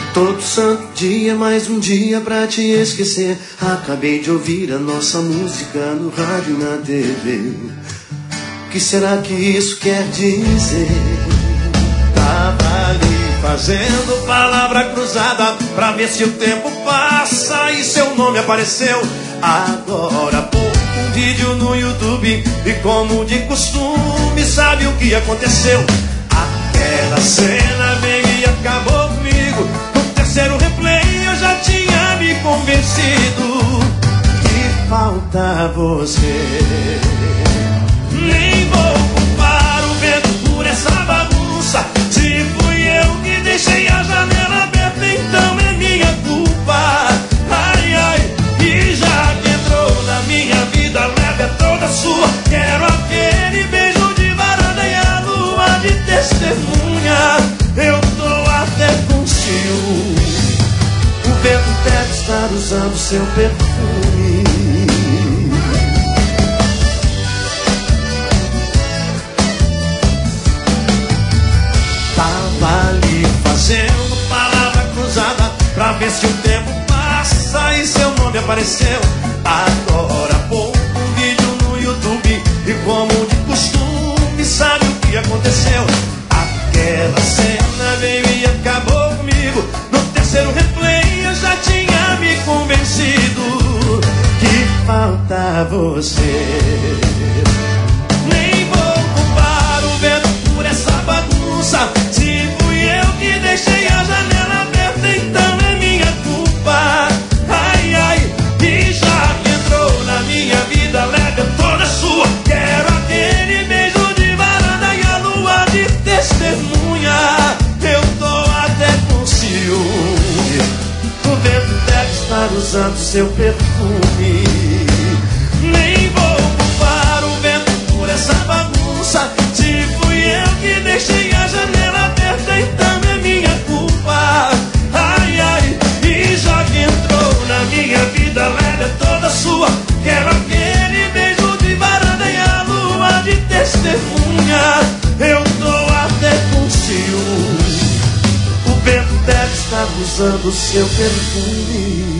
Todo santo dia, mais um dia pra te esquecer. Acabei de ouvir a nossa música no rádio e na TV. O que será que isso quer dizer? Tava ali fazendo palavra cruzada pra ver se o tempo passa e seu nome apareceu. Agora pô, um vídeo no YouTube e como de costume, sabe o que aconteceu? Aquela cena veio e acabou comigo. No terceiro replay eu já tinha me convencido que falta você. Nem vou culpar o vento por essa bagunça. Se fui eu que deixei a janela aberta, então é minha culpa. Ai, ai, e já que entrou na minha vida, leve é toda sua. Quero aquele beijo de varanda e a lua de testemunha. Eu tô até com ciúme. O vento deve estar usando seu perfume. Tava ali fazendo palavra cruzada pra ver se o tempo passa e seu nome apareceu. Agora pô, um vídeo no YouTube e como de costume, sabe o que aconteceu? Aquela cena veio e acabou comigo. No terceiro replay eu já tinha me convencido que falta você. Nem vou culpar o vento por essa bagunça. Se fui eu que deixei a janela aberta, então é minha culpa. Ai, ai, e já que entrou na minha vida, leve é toda sua. Quero aquele beijo de varanda e a lua de testemunha. Eu tô até com ciúme. O vento deve estar usando seu perfume. Nem vou culpar o vento por essa bagunça. Se fui eu que deixei a janela aberta, então é minha culpa. Ai, ai, e já que entrou na minha vida, leve é toda sua. Quero aquele beijo de varanda e a lua de testemunha. Eu tô até com ciúme. O vento deve estar usando seu perfume.